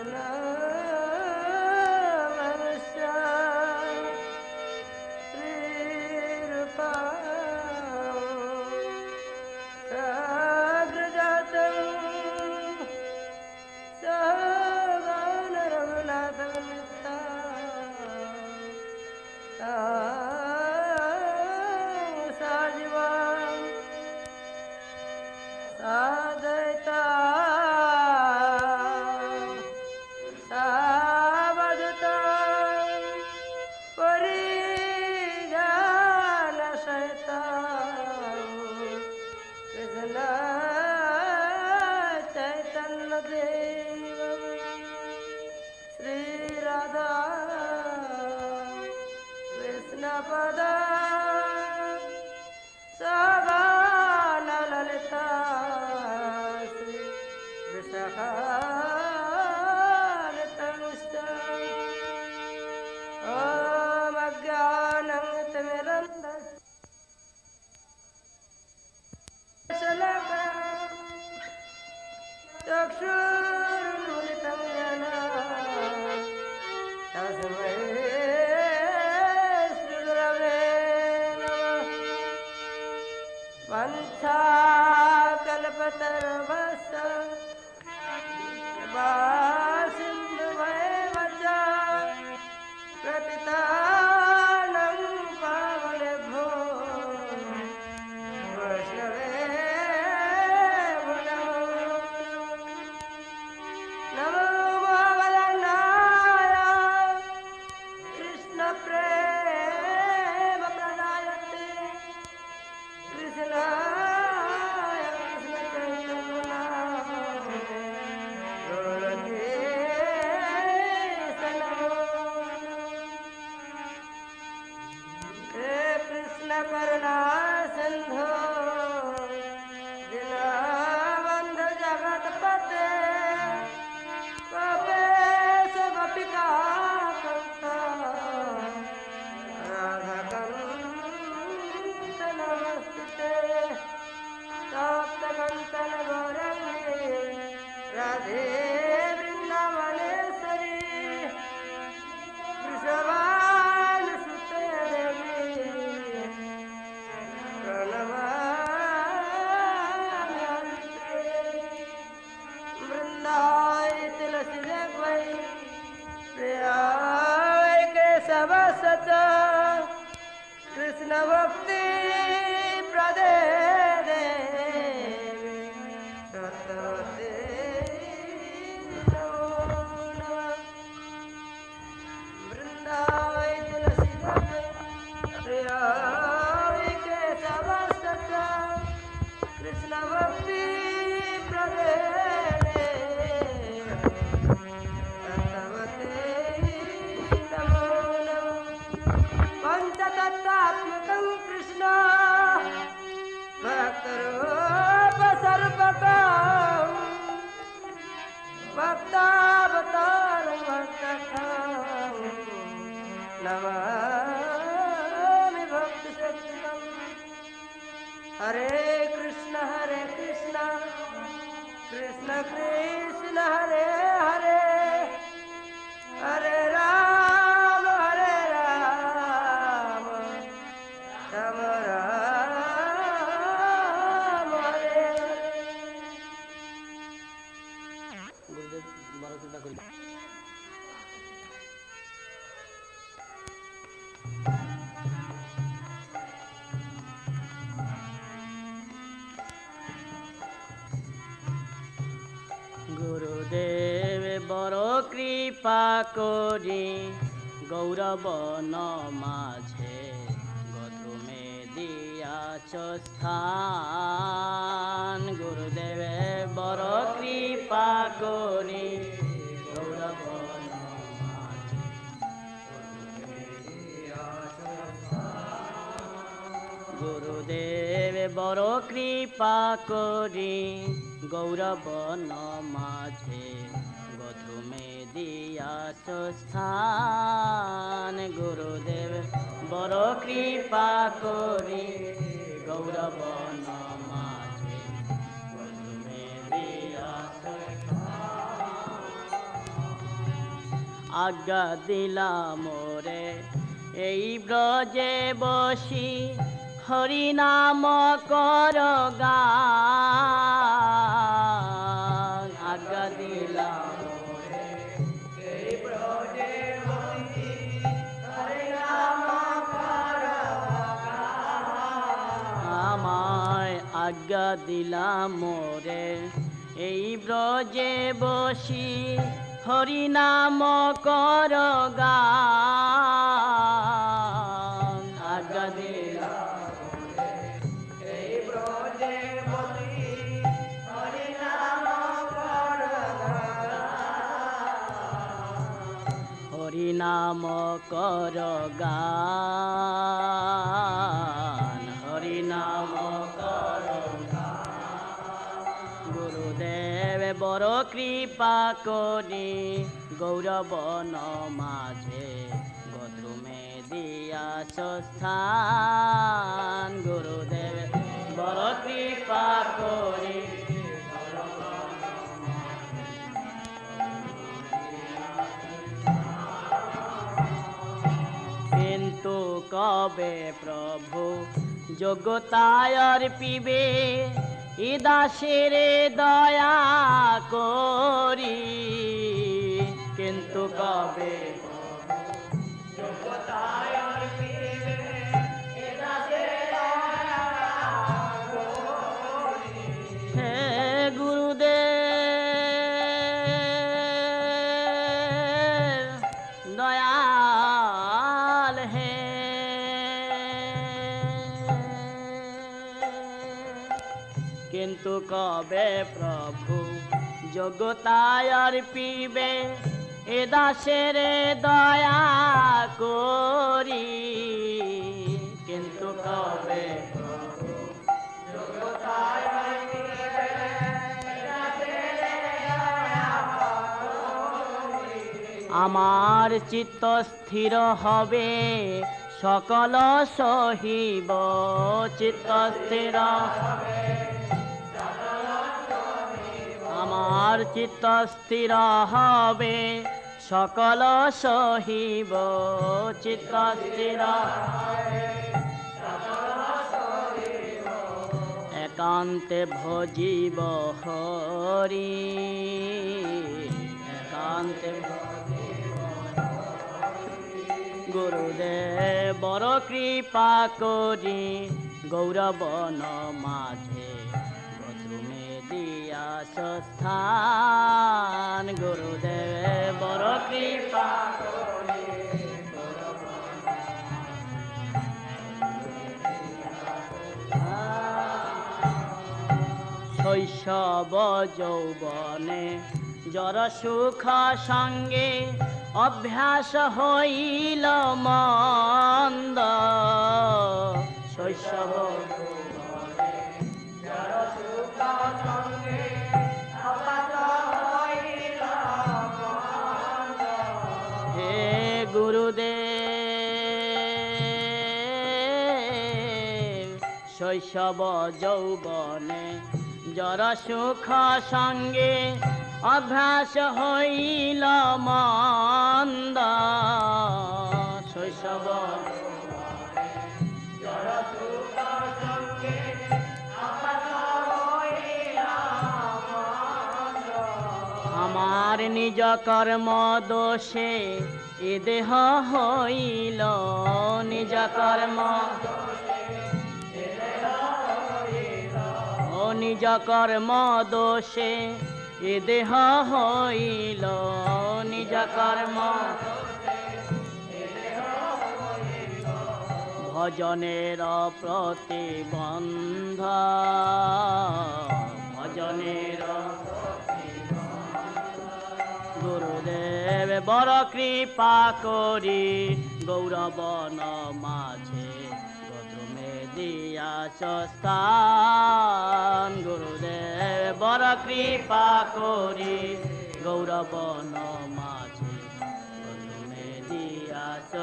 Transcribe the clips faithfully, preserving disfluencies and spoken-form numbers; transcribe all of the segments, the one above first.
गुरुदेव बड़ो कृपा करी गौरव न माझे गधुमे दियाच स्थान। गुरुदेव बड़ो कृपा करी गौरव न माझे गधुमे दियाच स्थान। गुरुदेव बड़ो कृपा करी गौरव न माझे गधुमे दियाच स्थान। गुरुदेव बड़ो कृपा करी गौरव न माझे गधुमे दियाच स्थान। আজ্ঞা দিলাম মোরে এই ব্রজে বসি হরি নাম কর গান আজ্ঞা দিলাম মোরে এই ব্রজে বসি হরি নাম কর গান আমায় আজ্ঞা দিলাম মোরে এই ব্রজে বসি হরি নাম কর গান আজ্ঞা দিলাম এই ব্রজে বসি হরি নাম কর গান হরি নাম কর গান হরি নাম কর গুরুদেব বড় কৃপা করি গৌরবন মাঝে গদ্রুমে দিয়াছ স্থান গুরুদেব বড় কৃপা করি কিন্তু কবে প্রভু যোগ্যতায় অর্পিবে ই দাসের দয়া করি কিন্তু কবে যোগ্যতায় অর্পিবে ই দাসের দয়া করি হে গুরুদেব দয়াল হে কিন্তু কবে প্রভু যোগ্যতায় অর্পিবে এ দাসের দয়া করি কিন্তু কবে প্রভু যোগ্যতায় অর্পিবে এ দাসের দয়া করি আমার চিত্ত স্থির হবে সকল সহিব চিত্ত স্থির হবে আমার চিত্ত স্থির হবে সকল সহিব চিত্ত স্থির একান্তে ভজিব হরি একান্তে গুরুদেব বড় কৃপা করি গৌরবন মাঝে গদ্রুমে দিয়াছ স্থান গুরুদেব বড় কৃপা করি শৈশব যৌবনে জর সুখ সঙ্গে অভ্যাস হইল মন্দ শৈশব হে গুরুদেব শৈশব যৌবনে জর সুখ সঙ্গে অভ্যাস হইল মন্দ শৈশব আমার নিজ কর্ম দোষে এ দেহ হইল নিজ কর্ম ও নিজ কর্ম দোষে এ দেহ হইল নিজ কর্ম ভজনের প্রতিবন্ধ ভজনের গুরুদেব বড় কৃপা করি গৌরবন মাঝে গদ্রুমে দিয়াছ স্থান গুরুদেব বড় কৃপা করি গৌরবন মাঝে গদ্রুমে দিয়াছ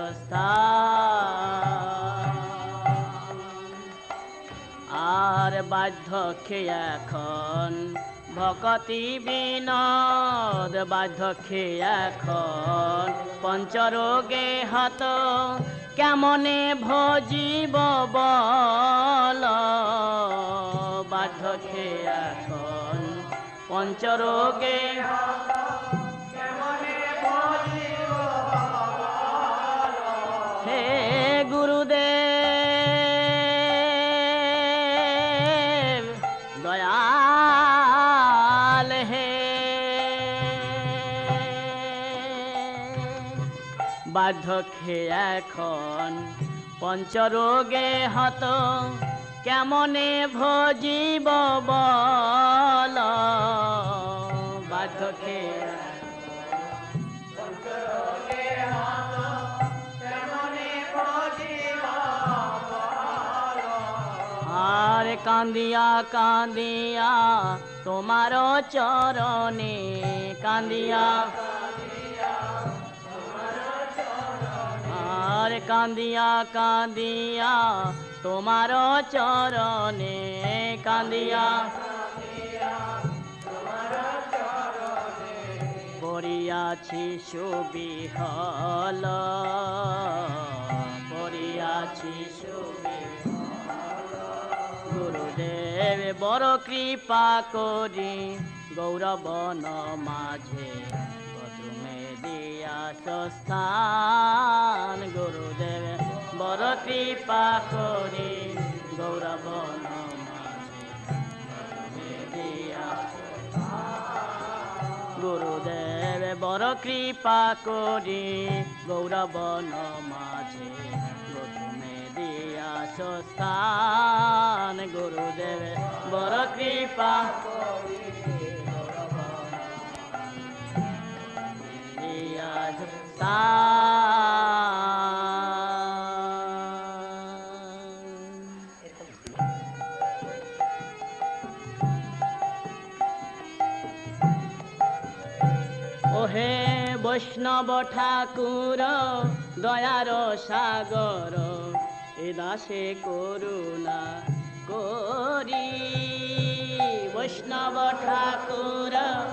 স্থান আর বার্ধক্যে এখন ভকতি বিনোদ বার্ধক্যে এখন পঞ্চরোগে হত কেমনে ভজিব বল বার্ধক্যে এখন পঞ্চরোগে হে গুরুদেব দয়াল হে বার্ধক্যে এখন পঞ্চরোগে হত কেমনে ভজিব বল বার্ধক্যে আর কান্দিয়া কান্দিয়া তোমার চরণে কান্দিয়া আর কান্দিয়া কান্দিয়া তোমার চরণে কান্দিয়া পড়িয়াছি সুবিহল পড়িয়াছি সুবিহল গুরুদেব বড় কৃপা করি গৌরবন মাঝে তুমি দিয়াছ স্থান গুরুদেব বড় কৃপা করি গৌরবন মাঝে তুমি দিয়াছ গুরুদেব বড় কৃপা করি গৌরবন মাঝে তুমি দিয়াছ স্থান গুরুদেব বড় কৃপা করি দিয়াছ ওহে বৈষ্ণব ঠাকুর দয়ার সাগর এ দাসে করুণা করি বৈষ্ণব ঠাকুর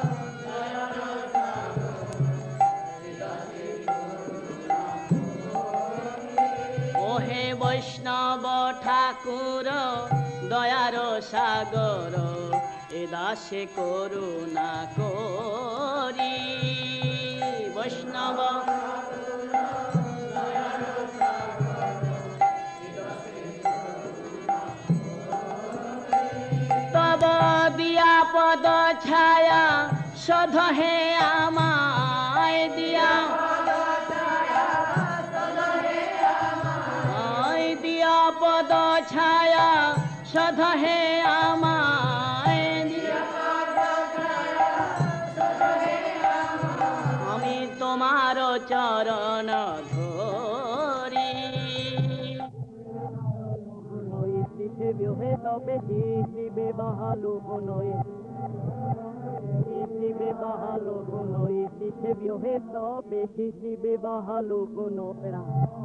ওহে বৈষ্ণব ঠাকুর দয়ার সাগর এ দাসে করুণা করি বৈষ্ণব তব দিয়া পদ ছায়া সধ হে আমায় দিয়া দিয়া পদ ছায়া সধ হে আমায় আমি তোমার চরণ ধরি তবে শিবে বাহালু নয় শিবে বাহালু নয় শিবে তবে শিবে বাহালু নয়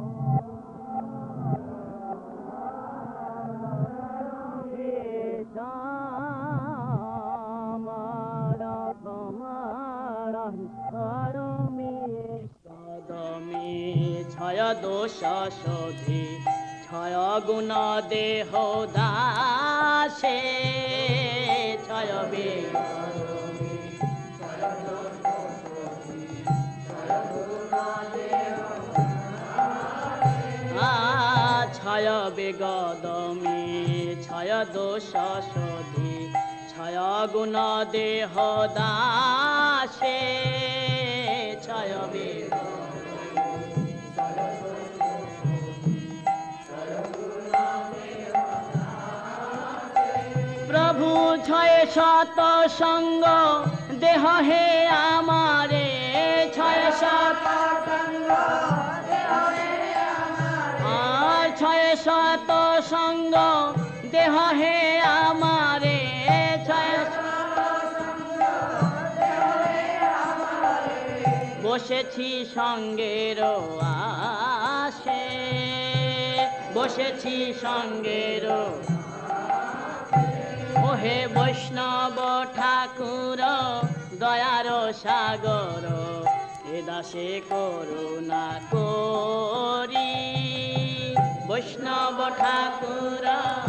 ছয় দোষ শোধি ছয় গুণ দেহ দাসে ছয় বেগ ছয় বেগদমি ছয় দোষ শোধি ছয় গুণ দেহ দাসে ছয় বেগ প্রভু ছয় শত সঙ্গ দেহ হে আমারে ছয় শত সঙ্গ ছয় শত সঙ্গ দেহ হে আমারে ছয় বসেছি সঙ্গের আসে বসেছি সঙ্গের ওহে বৈষ্ণব ঠাকুর দয়ার সাগর এ দাসে করুণা করি বৈষ্ণব ঠাকুর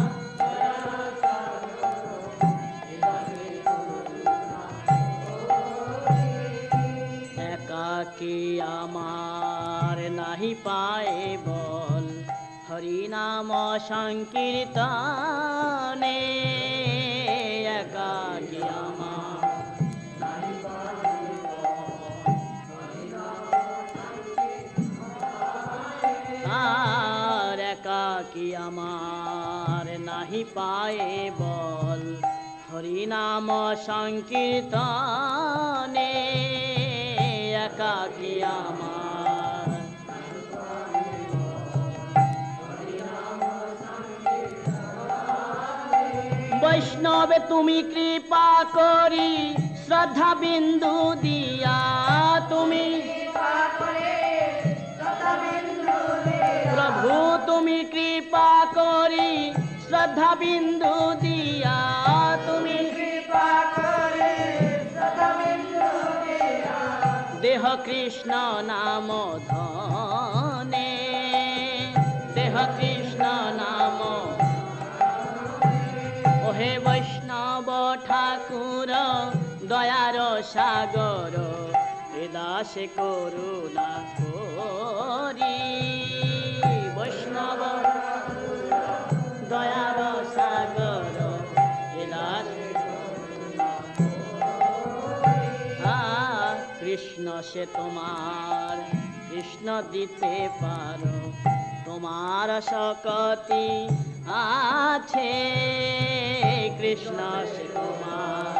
একাকী আমার নাহি পায়ে বল হরিনাম সংকীর্তনে একাকী আমার আর একাকী আমার নাহি পায়ে বল হরিনাম সংকীর্তনে একাকী আমার বৈষ্ণবে তুমি কৃপা করি শ্রদ্ধা বিন্দু দিয়া তুমি প্রভু তুমি কৃপা করি শ্রদ্ধা বিন্দু দিয়া তুমি দেহ কৃষ্ণ নাম ধনে দেহ কৃষ্ণ নাম ওহে বৈষ্ণব ঠাকুর দয়ার সাগর এ দাসে করুণা করি বৈষ্ণব দয়ার সাগর এ দাসে কৃষ্ণ সে তোমার কৃষ্ণ দিতে পারো তোমার শক্তি আছে কৃষ্ণ সে তোমার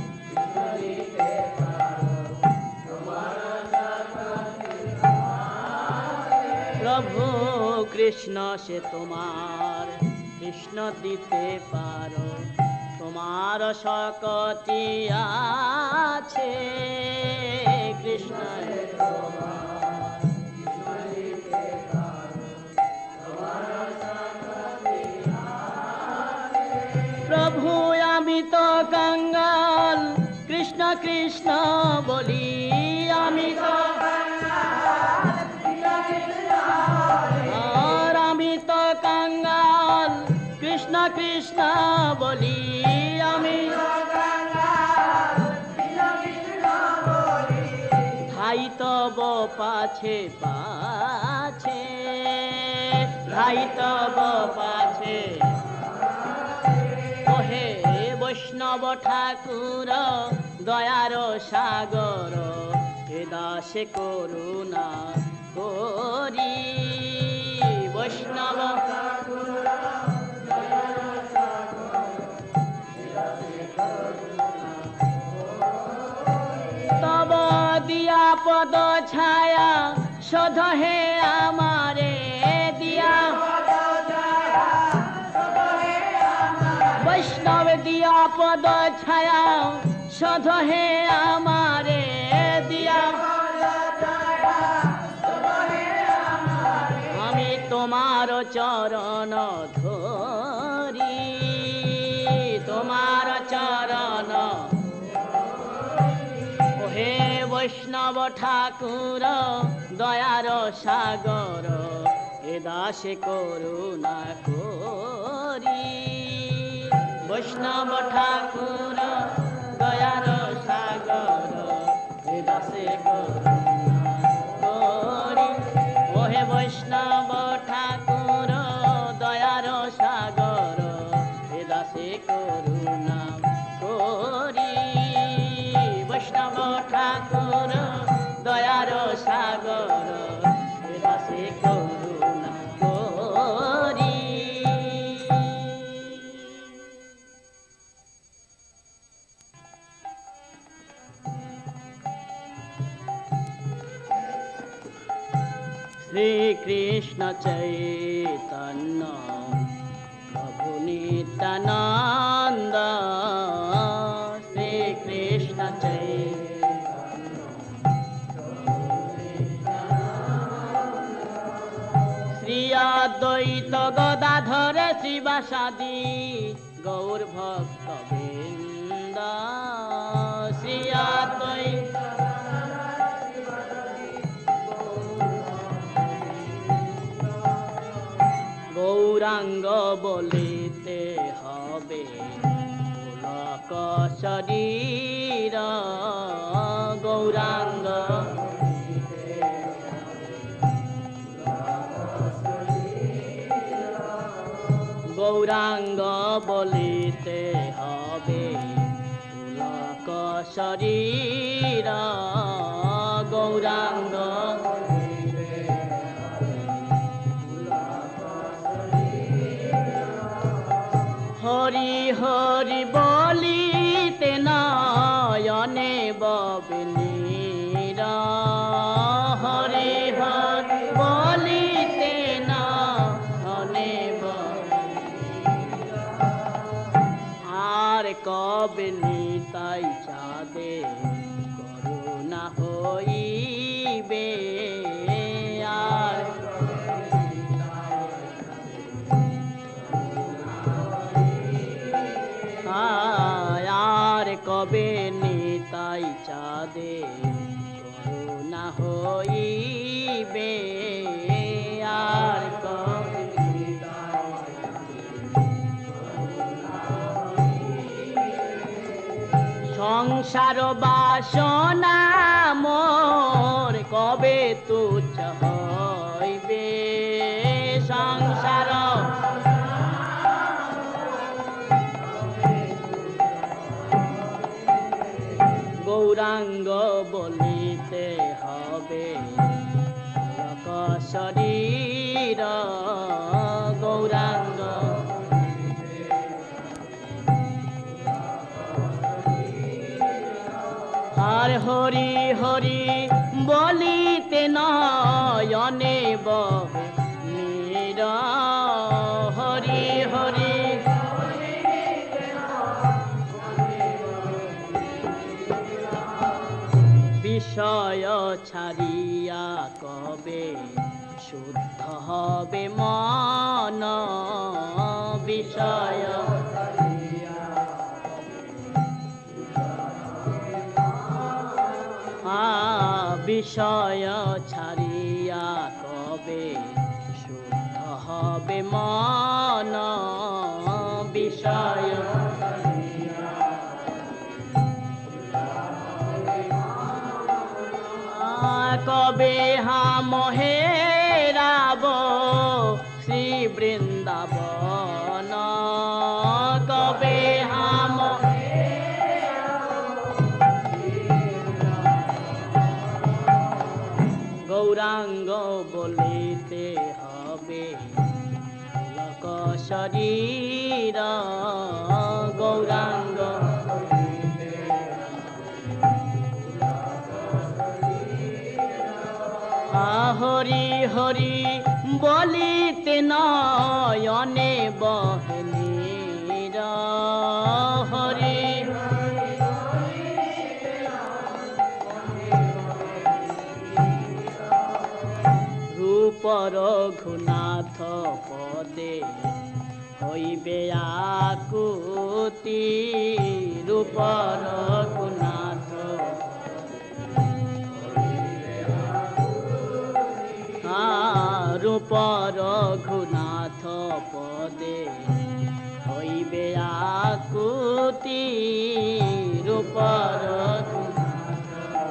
প্রভু কৃষ্ণ সে তোমার কৃষ্ণ দিতে পারো তোমার শক্তি আছে কৃষ্ণ প্রভু আমি তো কঙ্গাল কৃষ্ণ কৃষ্ণ বলি আমি তো আর আমি তো কঙ্গাল কৃষ্ণ কৃষ্ণ বলি আমি ধাই তব পাছে পাছে ধাই তব পাছে ওহে বৈষ্ণব ঠাকুর দয়ার সাগর হে দাসে করুণা করি বৈষ্ণব তব দিয়া পদ ছায়া শোধ হে আমারে দিয়া বৈষ্ণব দিয়া পদ ছায়া শোধ হে আমারে দিয়া আমি তোমার চরণ ধরি তোমার চরণ হে বৈষ্ণব ঠাকুর দয়ার সাগর এ দাসে করুণা করি বৈষ্ণব ঠাকুর দয়ার সাগর এ দাসে করুণা করি ওহে বৈষ্ণব ঠাকুর দয়ার সাগর এ দাসে করুণা করি বৈষ্ণব ঠাকুর দয়ার সাগর এ দাসে করুণা করি শ্রীকৃষ্ণ চৈতন্য প্রভু নিত্যানন্দ শ্রীকৃষ্ণ চৈতন্য শ্রী অদ্বৈত গদাধর শিবাসাদি গৌর ভক্ত বৃন্দ শ্রিয়া তৈ গৌরাঙ্গ বলিতে হবে পুলক শরীর গৌরাঙ্গ গৌরাঙ্গ বলিতে হবে পুলক শরীর গৌরাঙ্গ হরি হরি বলিতে নয়নে ববনীরা হরি হরি বলিতে নয়নে ববনীরা আর কবে নিতাই চাঁদে করুণা হইবে আর আর কবে নিতাই চাঁদে করুণা হইবে আর কবে সংসার বাসনা মোর কবে তুচ্ছ হইবে সংসার গৌরাঙ্গ বলিতে হবে পুলক শরীর গৌরাঙ্গ আর হরি হরি বলিতে নয়নে ববনীরা হরি হরি বিষয় ছাড়িয়া কবে শুদ্ধ হবে মন বিষয় বিষয় ছাড়িয়া কবে শুদ্ধ হবে মন বিষয় কবে হাম হেরাব শ্রী বৃন্দাবন কবে হাম গৌরাঙ্গ বলিতে হবে পুলক শরীর গৌরাঙ্গ হরি হরি বলিতে নয়নে বহনীরা হরি রূপ রঘুনাথ পদে হইবে আকুতি রূপ রঘুনাথ রূপ রঘুনাথ পদে হইবে আকুতি রূপ রঘুনাথ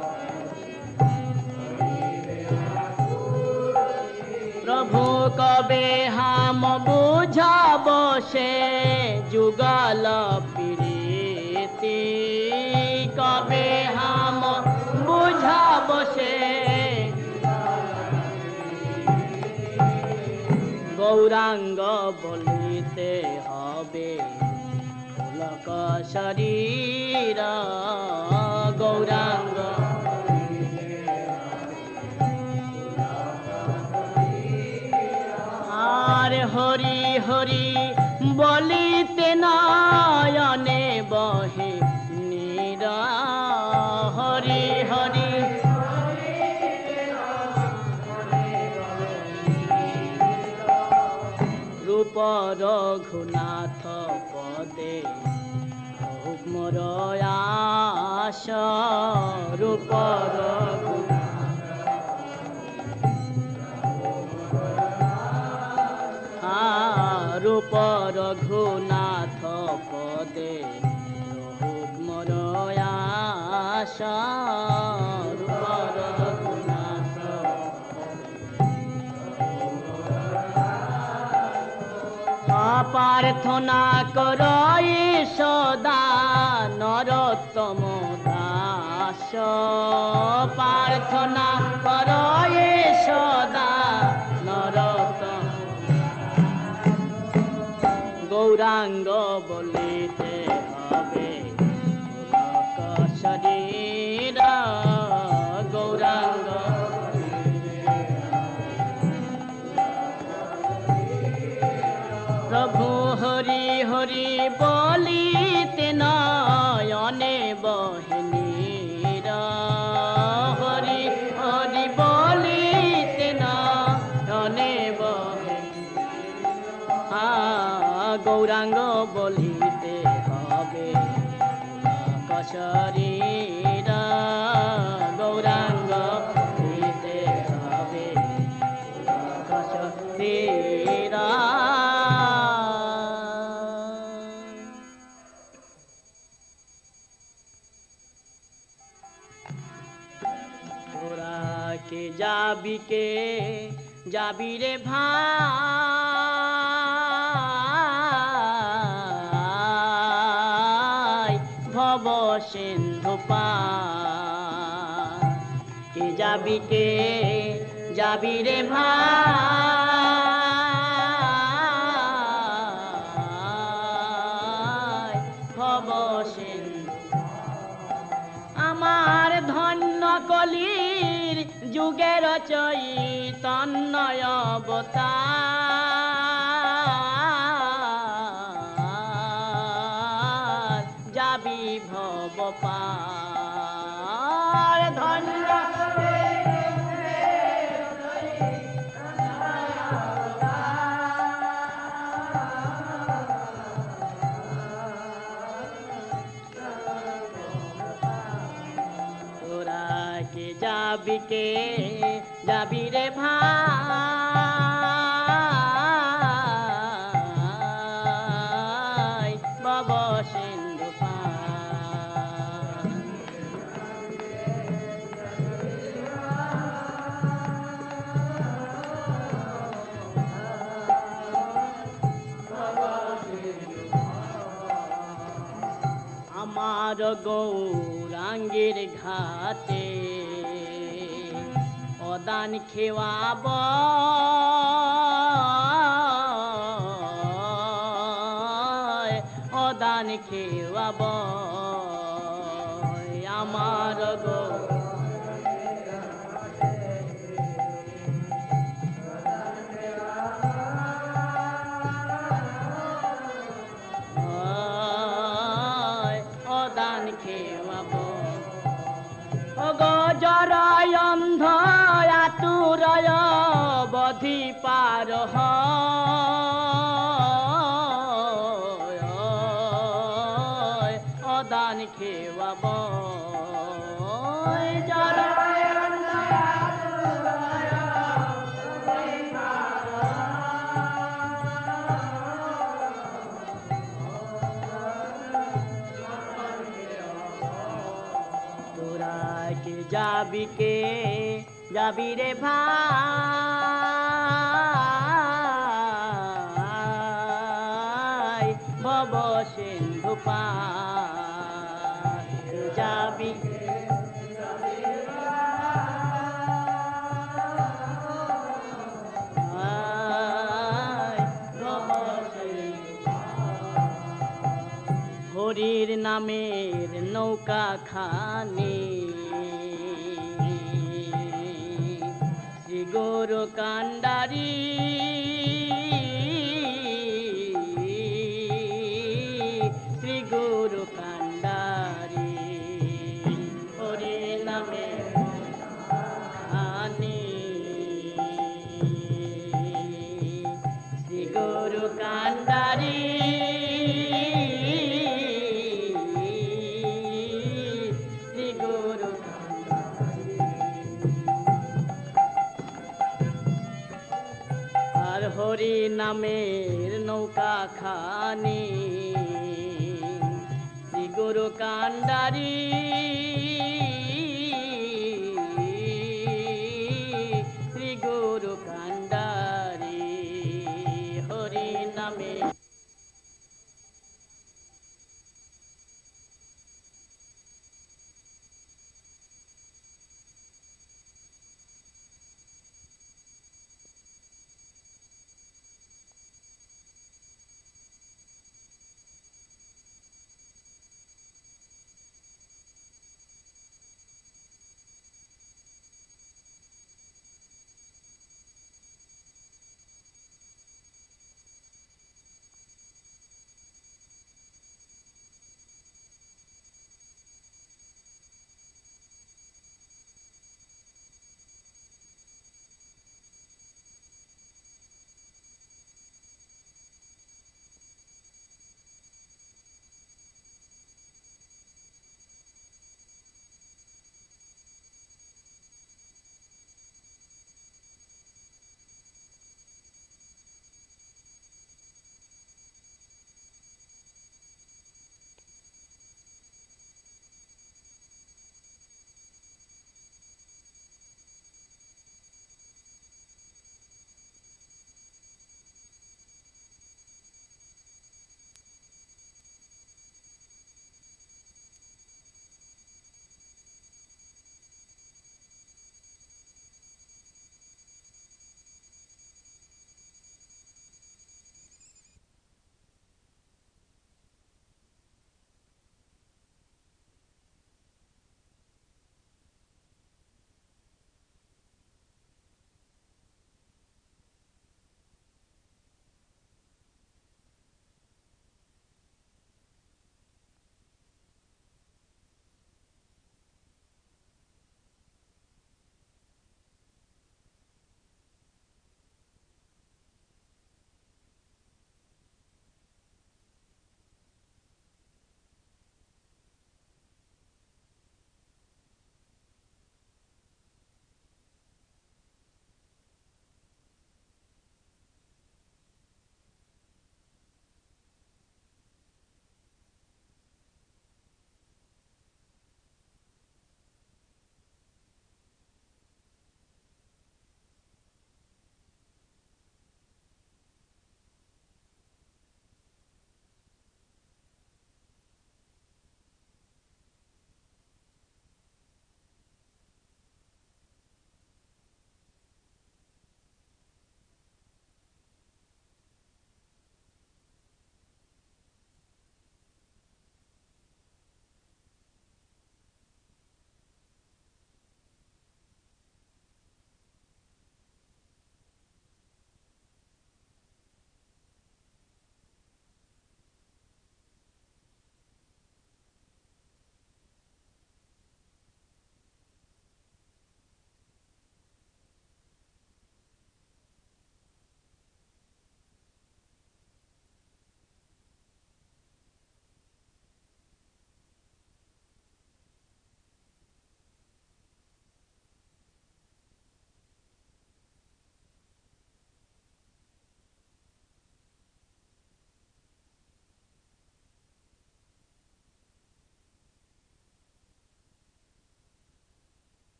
প্রভু কবে হাম বুঝাব সে যুগল প্রীতি কবে হাম বুঝাব সে গৌরাঙ্গ বলিতে হবে পুলক শরীর গৌরাঙ্গ আর হরি হরি বলিতে নয়নে বহে নীরা হরি হরি রূপ রঘুনাথ পদে হোক মোর আশা রূপ রঘুনাথ রূপ রঘুনাথ পদে হোক মোর আশা রূপ রঘুনাথ প্রার্থনা কর সদা নরোত্তম দাস প্রার্থনা কর সদা নরোত্তম গৌরাঙ্গ বলিতে হবে শরীর গৌরাঙ্গ প্রভু হরি হরি বলিতে নয়নে বহিনীর হরি হরি বলিতে নয়নে বহে গৌরাঙ্গ বলিতে হবে শরীর গৌরাঙ্গ বলিতে হবে শরীর কে যাবি কে যাবি রে ভাই ভব সিন্ধু পার কে যাবি কে যাবি রে ভাই ভব সিন্ধু আমার ধন্য কলির যুগের চৈতন্যয় অবতার যাবি ভব পার ধন্য কে যাবি কে যাবি রে ভাই ভব সিন্ধু পার আমার গৌরাঙ্গের ঘাটে অদান খেওয়াব অদান খেওয়াব আমার গো অদান খেওয়াব গজরায় অন্ধ আতুরয় বধি পার অদান খেওয়াব কে যাবি কে যাবি রে ভাই ভব সিন্ধু পার যাবি হরির নামের নৌকা খানি শ্রী গুরু কান্ডারি শ্রী গুরু কান্ডারি হরির নামের খানি শ্রী গুরু গুরু কান্ডারি শ্রী গুরু আর হরি নামের নৌকা খানি শ্রী গুরু কান্ডারি